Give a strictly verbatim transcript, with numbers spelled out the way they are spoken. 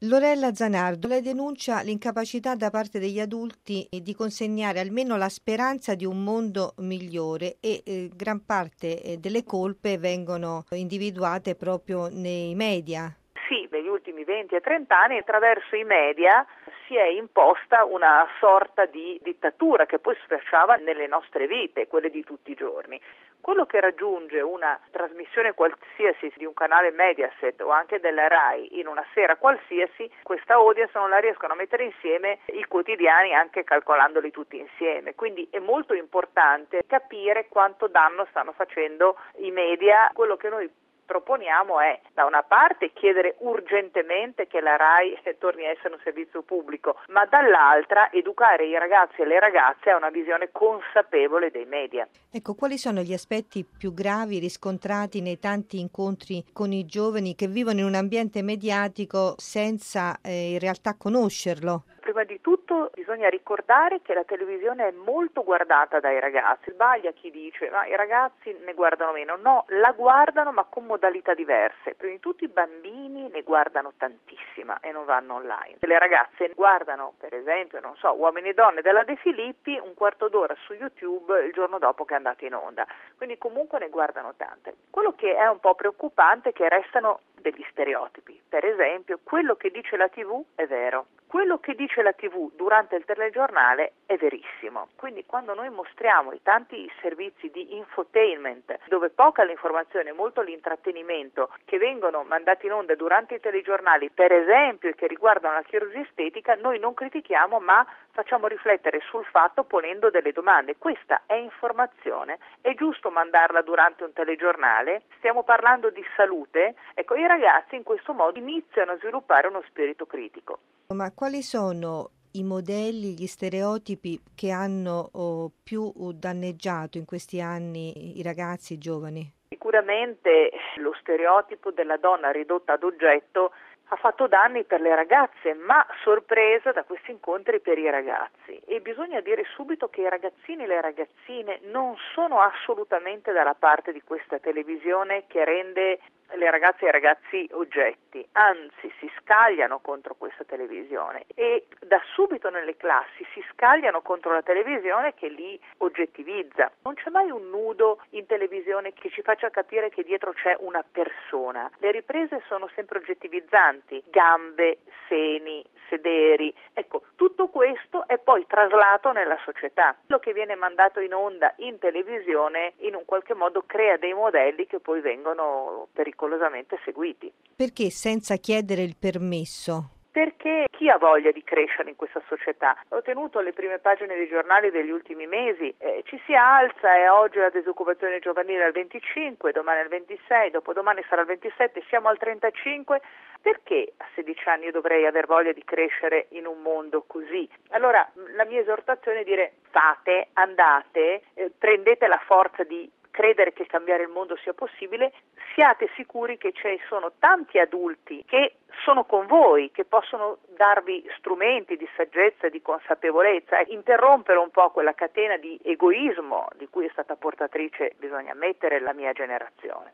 Lorella Zanardo, lei denuncia l'incapacità da parte degli adulti di consegnare almeno la speranza di un mondo migliore e eh, gran parte eh, delle colpe vengono individuate proprio nei media. Sì, negli ultimi venti e trenta anni attraverso i media si è imposta una sorta di dittatura che poi sfrecciava nelle nostre vite, quelle di tutti i giorni. Quello che raggiunge una trasmissione qualsiasi di un canale Mediaset o anche della Rai in una sera qualsiasi, questa audience non la riescono a mettere insieme i quotidiani anche calcolandoli tutti insieme. Quindi è molto importante capire quanto danno stanno facendo i media. Quello che noi proponiamo è, da una parte, chiedere urgentemente che la Rai torni a essere un servizio pubblico, ma dall'altra educare i ragazzi e le ragazze a una visione consapevole dei media. Ecco, quali sono gli aspetti più gravi riscontrati nei tanti incontri con i giovani che vivono in un ambiente mediatico senza eh, in realtà conoscerlo? Prima di tutto bisogna ricordare che la televisione è molto guardata dai ragazzi. Sbaglia chi dice ma i ragazzi ne guardano meno. No, la guardano ma con modalità diverse. Prima di tutto i bambini ne guardano tantissima e non vanno online. Le ragazze guardano, per esempio, non so, Uomini e Donne della De Filippi un quarto d'ora su YouTube il giorno dopo che è andata in onda. Quindi comunque ne guardano tante. Quello che è un po' preoccupante è che restano degli stereotipi. Per esempio, quello che dice la tivù è vero. Quello che dice la tivù durante il telegiornale è verissimo. Quindi quando noi mostriamo i tanti servizi di infotainment, dove poca l'informazione, molto l'intrattenimento, che vengono mandati in onda durante i telegiornali, per esempio che riguardano la chirurgia estetica, noi non critichiamo ma facciamo riflettere sul fatto ponendo delle domande. Questa è informazione, è giusto mandarla durante un telegiornale? Stiamo parlando di salute? Ecco, i ragazzi in questo modo iniziano a sviluppare uno spirito critico. Ma quali sono i modelli, gli stereotipi che hanno oh, più danneggiato in questi anni i ragazzi, i giovani? Sicuramente lo stereotipo della donna ridotta ad oggetto ha fatto danni per le ragazze, ma sorpresa da questi incontri per i ragazzi. E bisogna dire subito che i ragazzini e le ragazzine non sono assolutamente dalla parte di questa televisione che rende le ragazze e i ragazzi oggetti, anzi si scagliano contro questa televisione e da subito nelle classi si scagliano contro la televisione che li oggettivizza. Non c'è mai un nudo in televisione che ci faccia capire che dietro c'è una persona. Le riprese sono sempre oggettivizzanti, gambe, seni, sederi. Ecco, tutto questo è poi traslato nella società. Quello che viene mandato in onda in televisione in un qualche modo crea dei modelli che poi vengono pericolosamente seguiti. Perché senza chiedere il permesso? Perché chi ha voglia di crescere in questa società? Ho tenuto le prime pagine dei giornali degli ultimi mesi, eh, ci si alza e oggi la disoccupazione giovanile è al venticinque, domani al ventisei, dopodomani sarà al ventisette, siamo al trentacinque. Perché a sedici anni io dovrei aver voglia di crescere in un mondo così? Allora la mia esortazione è dire fate, andate, eh, prendete la forza di credere che cambiare il mondo sia possibile, siate sicuri che ci sono tanti adulti che sono con voi, che possono darvi strumenti di saggezza, di consapevolezza, e interrompere un po' quella catena di egoismo di cui è stata portatrice, bisogna ammettere, la mia generazione.